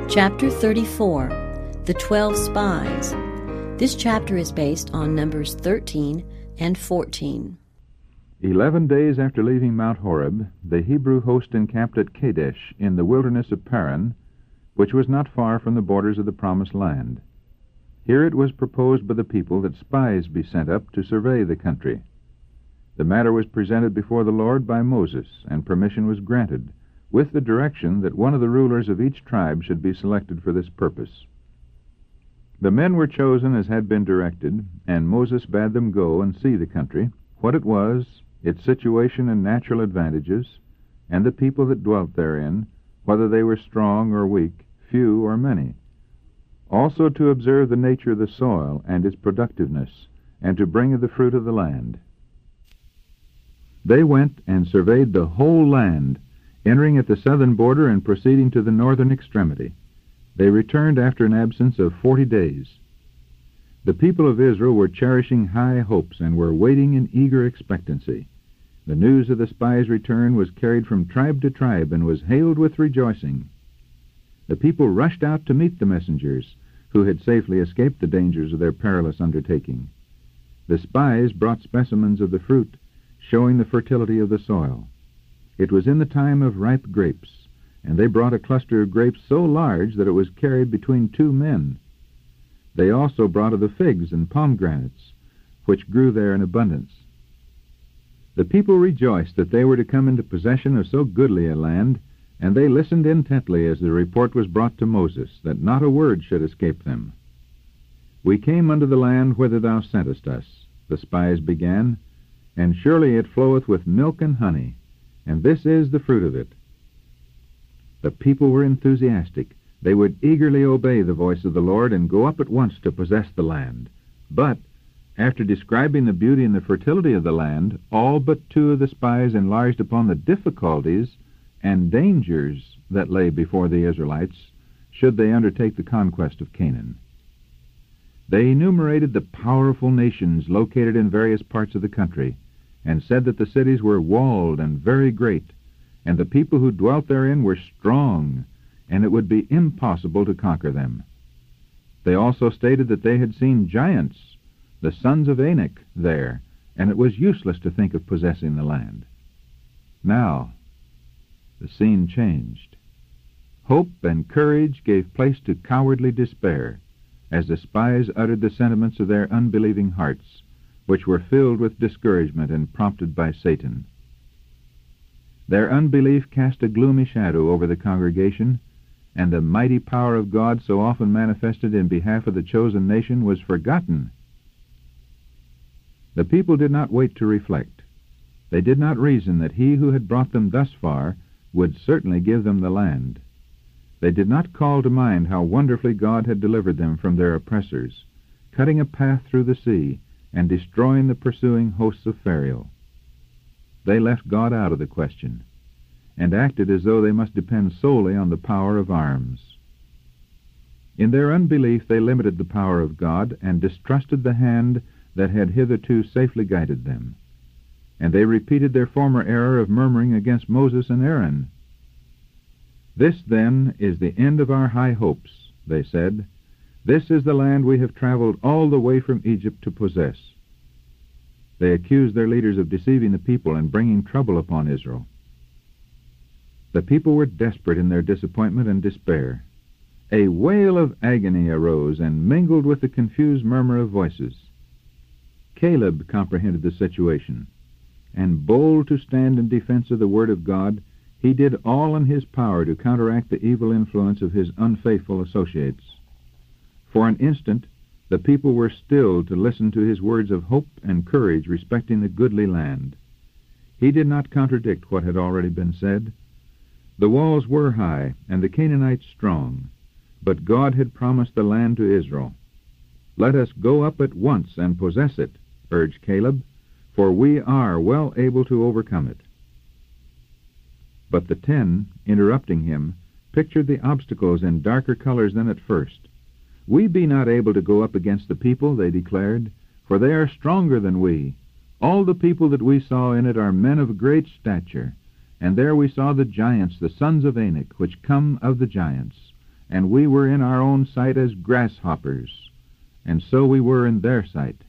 Chapter 34, The 12 Spies. This chapter is based on Numbers 13 and 14. 11 days after leaving Mount Horeb, the Hebrew host encamped at Kadesh in the wilderness of Paran, which was not far from the borders of the Promised Land. Here it was proposed by the people that spies be sent up to survey the country. The matter was presented before the Lord by Moses, and permission was granted, with the direction that one of the rulers of each tribe should be selected for this purpose. The men were chosen as had been directed, and Moses bade them go and see the country, what it was, its situation and natural advantages, and the people that dwelt therein, whether they were strong or weak, few or many. Also to observe the nature of the soil and its productiveness, and to bring of the fruit of the land. They went and surveyed the whole land, entering at the southern border and proceeding to the northern extremity. They returned after an absence of 40 days. The people of Israel were cherishing high hopes and were waiting in eager expectancy. The news of the spies' return was carried from tribe to tribe and was hailed with rejoicing. The people rushed out to meet the messengers, who had safely escaped the dangers of their perilous undertaking. The spies brought specimens of the fruit, showing the fertility of the soil. It was in the time of ripe grapes, and they brought a cluster of grapes so large that it was carried between 2 men. They also brought of the figs and pomegranates, which grew there in abundance. The people rejoiced that they were to come into possession of so goodly a land, and they listened intently as the report was brought to Moses, that not a word should escape them. "We came unto the land whither thou sentest us," the spies began, "and surely it floweth with milk and honey, and this is the fruit of it." The people were enthusiastic. They would eagerly obey the voice of the Lord and go up at once to possess the land. But, after describing the beauty and the fertility of the land, all but 2 of the spies enlarged upon the difficulties and dangers that lay before the Israelites should they undertake the conquest of Canaan. They enumerated the powerful nations located in various parts of the country, and said that the cities were walled and very great, and the people who dwelt therein were strong, and it would be impossible to conquer them. They also stated that they had seen giants, the sons of Anak, there, and it was useless to think of possessing the land. Now, the scene changed. Hope and courage gave place to cowardly despair, as the spies uttered the sentiments of their unbelieving hearts, which were filled with discouragement and prompted by Satan. Their unbelief cast a gloomy shadow over the congregation, and the mighty power of God so often manifested in behalf of the chosen nation was forgotten. The people did not wait to reflect. They did not reason that he who had brought them thus far would certainly give them the land. They did not call to mind how wonderfully God had delivered them from their oppressors, cutting a path through the sea and destroying the pursuing hosts of Pharaoh. They left God out of the question, and acted as though they must depend solely on the power of arms. In their unbelief they limited the power of God and distrusted the hand that had hitherto safely guided them. And they repeated their former error of murmuring against Moses and Aaron. "This, then, is the end of our high hopes," they said. "This is the land we have traveled all the way from Egypt to possess." They accused their leaders of deceiving the people and bringing trouble upon Israel. The people were desperate in their disappointment and despair. A wail of agony arose and mingled with the confused murmur of voices. Caleb comprehended the situation, and bold to stand in defense of the Word of God, he did all in his power to counteract the evil influence of his unfaithful associates. For an instant, the people were stilled to listen to his words of hope and courage respecting the goodly land. He did not contradict what had already been said. The walls were high, and the Canaanites strong, but God had promised the land to Israel. "Let us go up at once and possess it," urged Caleb, "for we are well able to overcome it." But the 10, interrupting him, pictured the obstacles in darker colors than at first. "We be not able to go up against the people," they declared, "for they are stronger than we. All the people that we saw in it are men of great stature, and there we saw the giants, the sons of Anak, which come of the giants. and we were in our own sight as grasshoppers, and so we were in their sight.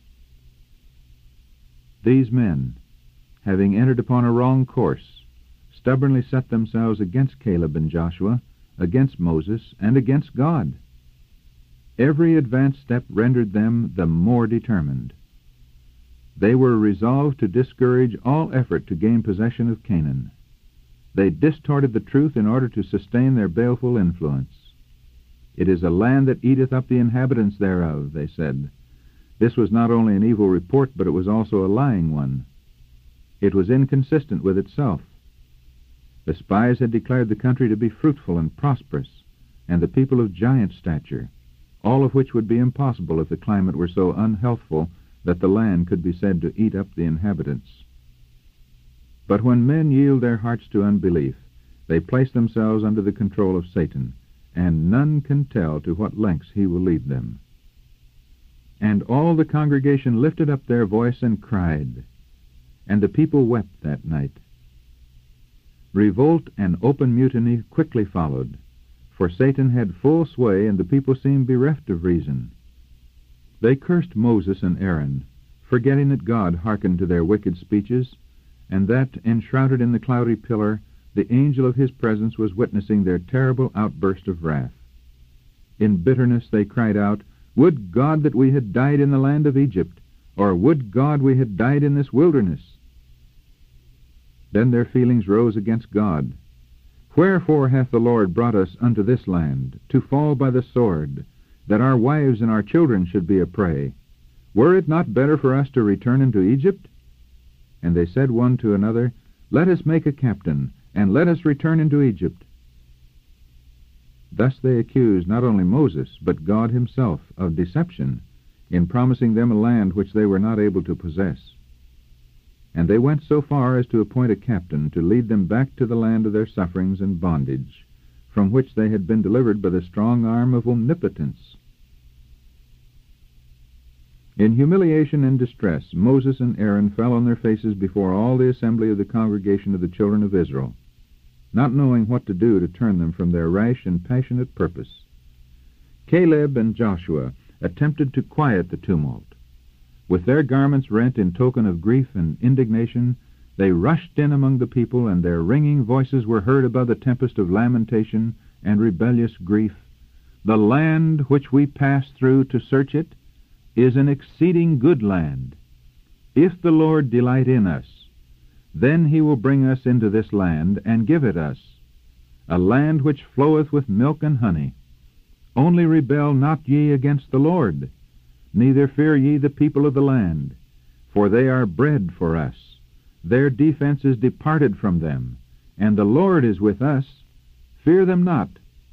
These men, having entered upon a wrong course, stubbornly set themselves against Caleb and Joshua, against Moses, and against God. Every advance step rendered them the more determined. They were resolved to discourage all effort to gain possession of Canaan. They distorted the truth in order to sustain their baleful influence. "It is a land that eateth up the inhabitants thereof," they said. This was not only an evil report, but it was also a lying one. It was inconsistent with itself. The spies had declared the country to be fruitful and prosperous, and the people of giant stature, all of which would be impossible if the climate were so unhealthful that the land could be said to eat up the inhabitants. But when men yield their hearts to unbelief, they place themselves under the control of Satan, and none can tell to what lengths he will lead them. And all the congregation lifted up their voice and cried, and the people wept that night. Revolt and open mutiny quickly followed, for Satan had full sway and the people seemed bereft of reason. They cursed Moses and Aaron, forgetting that God hearkened to their wicked speeches, and that, enshrouded in the cloudy pillar, the angel of his presence was witnessing their terrible outburst of wrath. In bitterness they cried out, "Would God that we had died in the land of Egypt, or would God we had died in this wilderness!" Then their feelings rose against God. "Wherefore hath the Lord brought us unto this land, to fall by the sword, that our wives and our children should be a prey? Were it not better for us to return into Egypt?" And they said one to another, "Let us make a captain, and let us return into Egypt." Thus they accused not only Moses, but God himself of deception in promising them a land which they were not able to possess. And they went so far as to appoint a captain to lead them back to the land of their sufferings and bondage, from which they had been delivered by the strong arm of omnipotence. In humiliation and distress, Moses and Aaron fell on their faces before all the assembly of the congregation of the children of Israel, not knowing what to do to turn them from their rash and passionate purpose. Caleb and Joshua attempted to quiet the tumult. With their garments rent in token of grief and indignation, they rushed in among the people, and their ringing voices were heard above the tempest of lamentation and rebellious grief. "The land which we passed through to search it is an exceeding good land. If the Lord delight in us, then he will bring us into this land and give it us, a land which floweth with milk and honey. Only rebel not ye against the Lord, neither fear ye the people of the land, for they are bread for us. Their defense is departed from them, and the Lord is with us. Fear them not."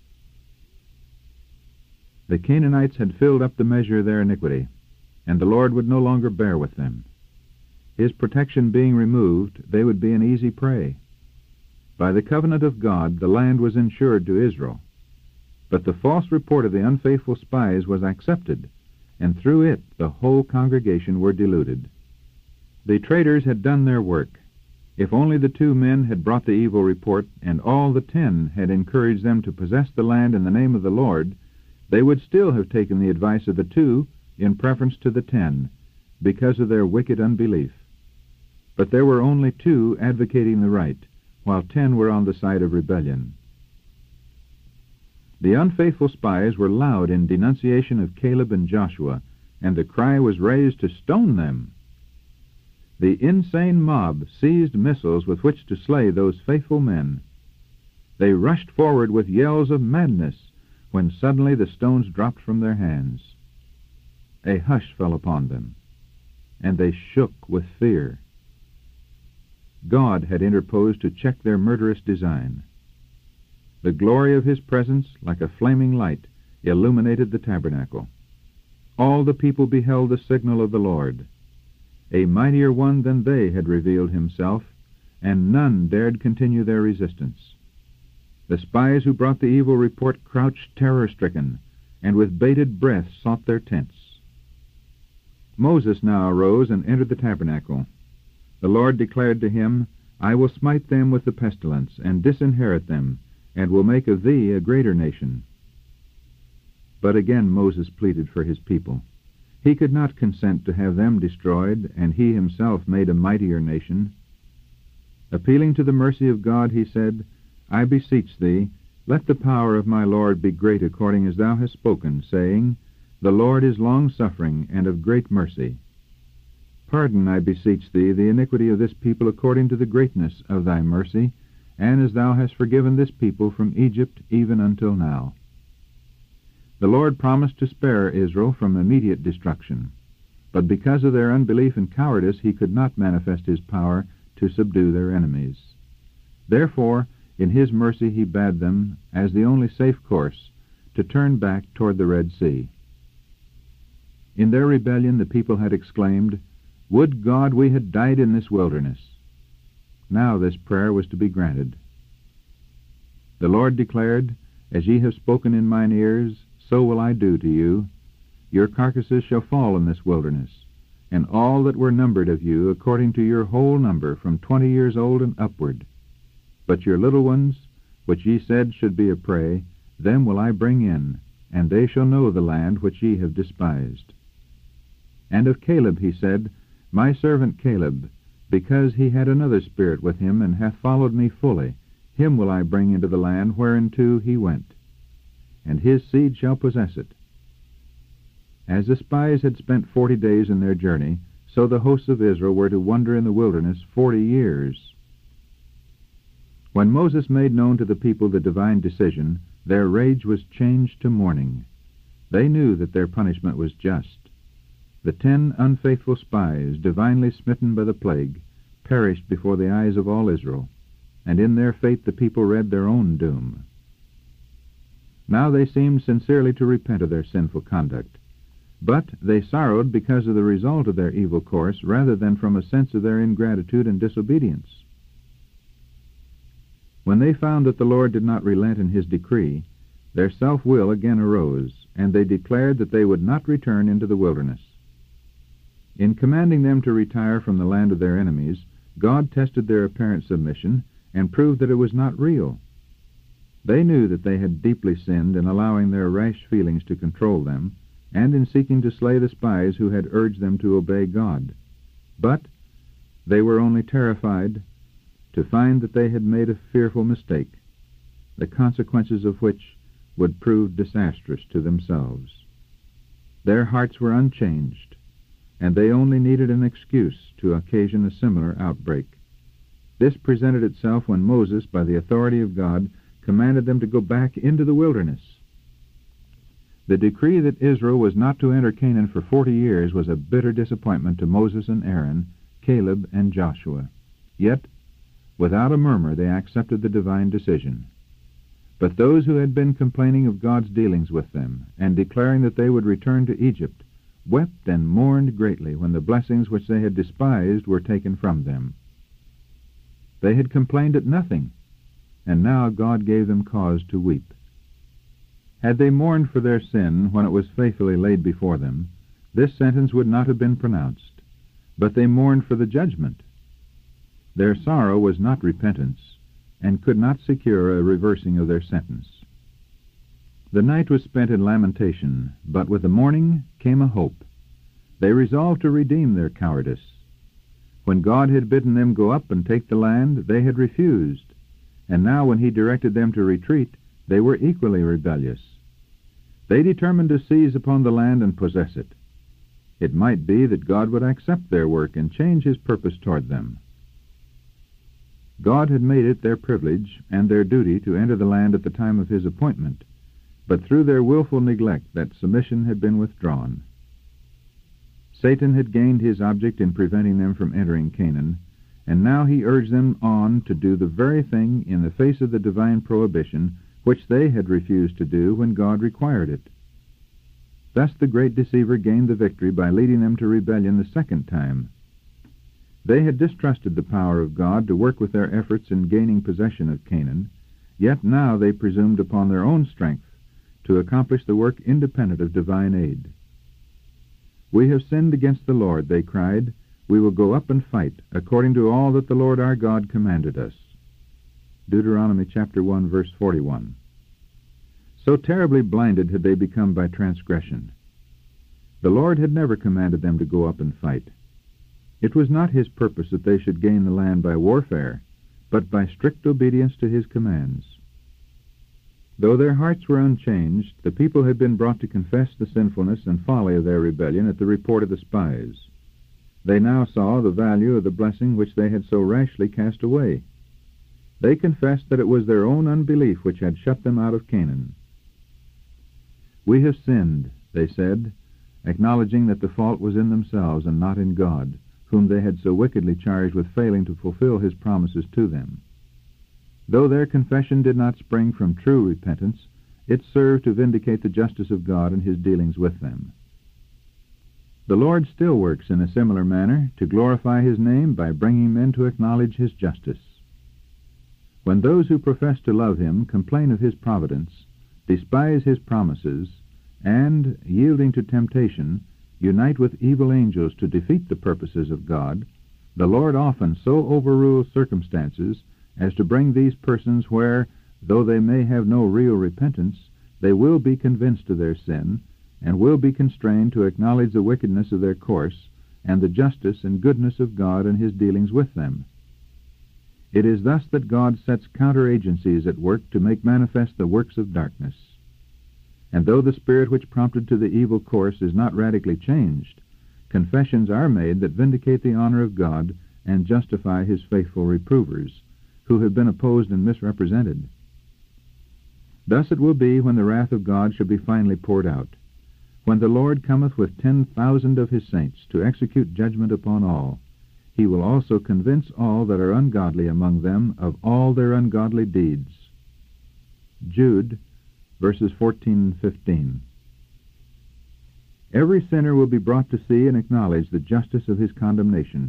The Canaanites had filled up the measure of their iniquity, and the Lord would no longer bear with them. His protection being removed, they would be an easy prey. By the covenant of God, the land was insured to Israel. But the false report of the unfaithful spies was accepted, and through it the whole congregation were deluded. The traitors had done their work. If only the 2 men had brought the evil report, and all the 10 had encouraged them to possess the land in the name of the Lord, they would still have taken the advice of the 2 in preference to the 10, because of their wicked unbelief. But there were only 2 advocating the right, while 10 were on the side of rebellion. The unfaithful spies were loud in denunciation of Caleb and Joshua, and the cry was raised to stone them. The insane mob seized missiles with which to slay those faithful men. They rushed forward with yells of madness, when suddenly the stones dropped from their hands. A hush fell upon them, and they shook with fear. God had interposed to check their murderous design. The glory of his presence, like a flaming light, illuminated the tabernacle. All the people beheld the signal of the Lord. A mightier one than they had revealed himself, and none dared continue their resistance. The spies who brought the evil report crouched terror-stricken, and with bated breath sought their tents. Moses now arose and entered the tabernacle. The Lord declared to him, "I will smite them with the pestilence, and disinherit them, and will make of thee a greater nation." But again Moses pleaded for his people. He could not consent to have them destroyed, and he himself made a mightier nation. Appealing to the mercy of God, he said, I beseech thee, let the power of my Lord be great according as thou hast spoken, saying, The Lord is long-suffering and of great mercy. Pardon, I beseech thee, the iniquity of this people according to the greatness of thy mercy, and as thou hast forgiven this people from Egypt even until now. The Lord promised to spare Israel from immediate destruction, but because of their unbelief and cowardice he could not manifest his power to subdue their enemies. Therefore, in his mercy he bade them, as the only safe course, to turn back toward the Red Sea. In their rebellion the people had exclaimed, Would God we had died in this wilderness! Now this prayer was to be granted. The Lord declared, As ye have spoken in mine ears, so will I do to you. Your carcasses shall fall in this wilderness, and all that were numbered of you, according to your whole number, from 20 years old and upward. But your little ones, which ye said should be a prey, them will I bring in, and they shall know the land which ye have despised. And of Caleb he said, My servant Caleb, because he had another spirit with him, and hath followed me fully, him will I bring into the land whereinto he went, and his seed shall possess it. As the spies had spent 40 days in their journey, so the hosts of Israel were to wander in the wilderness 40 years. When Moses made known to the people the divine decision, their rage was changed to mourning. They knew that their punishment was just. The 10 unfaithful spies, divinely smitten by the plague, perished before the eyes of all Israel, and in their fate the people read their own doom. Now they seemed sincerely to repent of their sinful conduct, but they sorrowed because of the result of their evil course rather than from a sense of their ingratitude and disobedience. When they found that the Lord did not relent in his decree, their self-will again arose, and they declared that they would not return into the wilderness. In commanding them to retire from the land of their enemies, God tested their apparent submission and proved that it was not real. They knew that they had deeply sinned in allowing their rash feelings to control them, and in seeking to slay the spies who had urged them to obey God. But they were only terrified to find that they had made a fearful mistake, the consequences of which would prove disastrous to themselves. Their hearts were unchanged, and they only needed an excuse to occasion a similar outbreak. This presented itself when Moses, by the authority of God, commanded them to go back into the wilderness. The decree that Israel was not to enter Canaan for 40 years was a bitter disappointment to Moses and Aaron, Caleb and Joshua. Yet, without a murmur, they accepted the divine decision. But those who had been complaining of God's dealings with them, and declaring that they would return to Egypt, wept and mourned greatly when the blessings which they had despised were taken from them. They had complained at nothing, and now God gave them cause to weep. Had they mourned for their sin when it was faithfully laid before them, this sentence would not have been pronounced, but they mourned for the judgment. Their sorrow was not repentance, and could not secure a reversing of their sentence. The night was spent in lamentation, but with the morning came a hope. They resolved to redeem their cowardice. When God had bidden them go up and take the land, they had refused, and now when he directed them to retreat, they were equally rebellious. They determined to seize upon the land and possess it. It might be that God would accept their work and change his purpose toward them. God had made it their privilege and their duty to enter the land at the time of his appointment, but through their willful neglect that submission had been withdrawn. Satan had gained his object in preventing them from entering Canaan, and now he urged them on to do the very thing in the face of the divine prohibition which they had refused to do when God required it. Thus the great deceiver gained the victory by leading them to rebellion the second time. They had distrusted the power of God to work with their efforts in gaining possession of Canaan, yet now they presumed upon their own strength to accomplish the work independent of divine aid. "We have sinned against the Lord," they cried. "We will go up and fight, according to all that the Lord our God commanded us." Deuteronomy chapter 1, verse 41. So terribly blinded had they become by transgression. The Lord had never commanded them to go up and fight. It was not his purpose that they should gain the land by warfare, but by strict obedience to his commands. Though their hearts were unchanged, the people had been brought to confess the sinfulness and folly of their rebellion at the report of the spies. They now saw the value of the blessing which they had so rashly cast away. They confessed that it was their own unbelief which had shut them out of Canaan. "We have sinned," they said, acknowledging that the fault was in themselves and not in God, whom they had so wickedly charged with failing to fulfill his promises to them. Though their confession did not spring from true repentance, it served to vindicate the justice of God in his dealings with them. The Lord still works in a similar manner to glorify his name by bringing men to acknowledge his justice. When those who profess to love him complain of his providence, despise his promises, and, yielding to temptation, unite with evil angels to defeat the purposes of God, the Lord often so overrules circumstances as to bring these persons where, though they may have no real repentance, they will be convinced of their sin, and will be constrained to acknowledge the wickedness of their course, and the justice and goodness of God in his dealings with them. It is thus that God sets counter-agencies at work to make manifest the works of darkness. And though the spirit which prompted to the evil course is not radically changed, confessions are made that vindicate the honor of God and justify his faithful reprovers, who have been opposed and misrepresented. Thus it will be when the wrath of God shall be finally poured out, when the Lord cometh with 10,000 of his saints to execute judgment upon all. He will also convince all that are ungodly among them of all their ungodly deeds. Jude, verses 14 and 15. Every sinner will be brought to see and acknowledge the justice of his condemnation.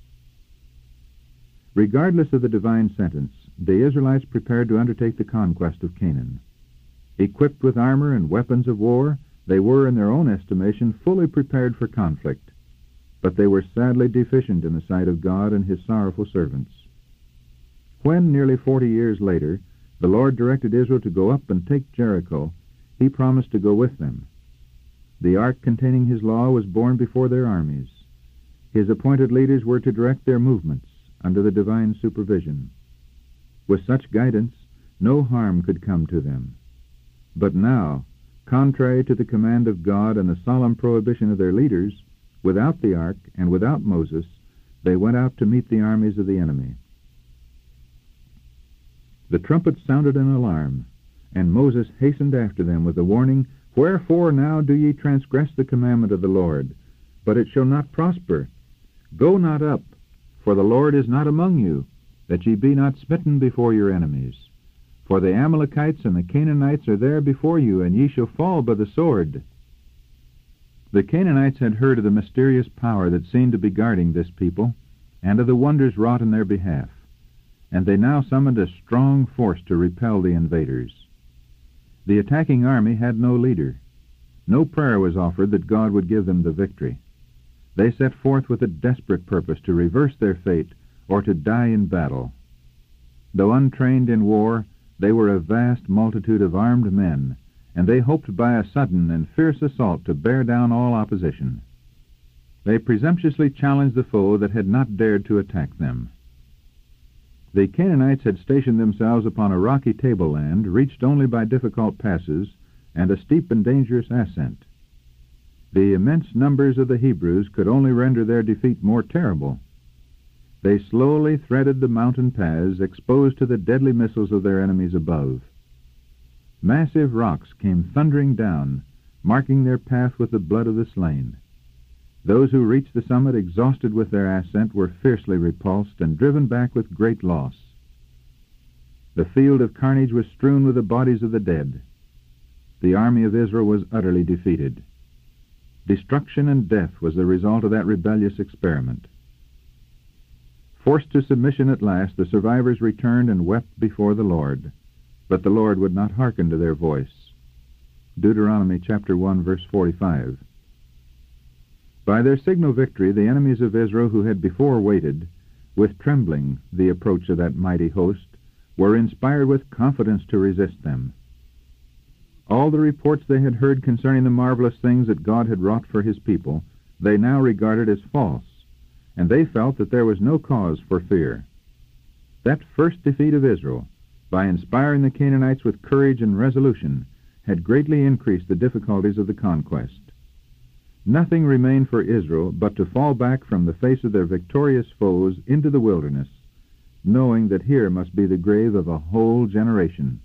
Regardless of the divine sentence, the Israelites prepared to undertake the conquest of Canaan. Equipped with armor and weapons of war, they were, in their own estimation, fully prepared for conflict, but they were sadly deficient in the sight of God and his sorrowful servants. When, nearly 40 years later, the Lord directed Israel to go up and take Jericho, he promised to go with them. The ark containing his law was borne before their armies. His appointed leaders were to direct their movements under the divine supervision. With such guidance, no harm could come to them. But now, contrary to the command of God and the solemn prohibition of their leaders, without the ark and without Moses, they went out to meet the armies of the enemy. The trumpet sounded an alarm, and Moses hastened after them with the warning, "Wherefore now do ye transgress the commandment of the Lord? But it shall not prosper. Go not up, for the Lord is not among you, that ye be not smitten before your enemies. For the Amalekites and the Canaanites are there before you, and ye shall fall by the sword." The Canaanites had heard of the mysterious power that seemed to be guarding this people, and of the wonders wrought in their behalf, and they now summoned a strong force to repel the invaders. The attacking army had no leader. No prayer was offered that God would give them the victory. They set forth with a desperate purpose to reverse their fate or to die in battle. Though untrained in war, they were a vast multitude of armed men, and they hoped by a sudden and fierce assault to bear down all opposition. They presumptuously challenged the foe that had not dared to attack them. The Canaanites had stationed themselves upon a rocky tableland reached only by difficult passes and a steep and dangerous ascent. The immense numbers of the Hebrews could only render their defeat more terrible. They slowly threaded the mountain paths exposed to the deadly missiles of their enemies above. Massive rocks came thundering down, marking their path with the blood of the slain. Those who reached the summit exhausted with their ascent were fiercely repulsed and driven back with great loss. The field of carnage was strewn with the bodies of the dead. The army of Israel was utterly defeated. Destruction and death was the result of that rebellious experiment. Forced to submission at last, the survivors returned and wept before the Lord. But the Lord would not hearken to their voice. Deuteronomy chapter 1, verse 45. By their signal victory, the enemies of Israel who had before waited, with trembling, the approach of that mighty host, were inspired with confidence to resist them. All the reports they had heard concerning the marvelous things that God had wrought for his people, they now regarded as false, and they felt that there was no cause for fear. That first defeat of Israel, by inspiring the Canaanites with courage and resolution, had greatly increased the difficulties of the conquest. Nothing remained for Israel but to fall back from the face of their victorious foes into the wilderness, knowing that here must be the grave of a whole generation.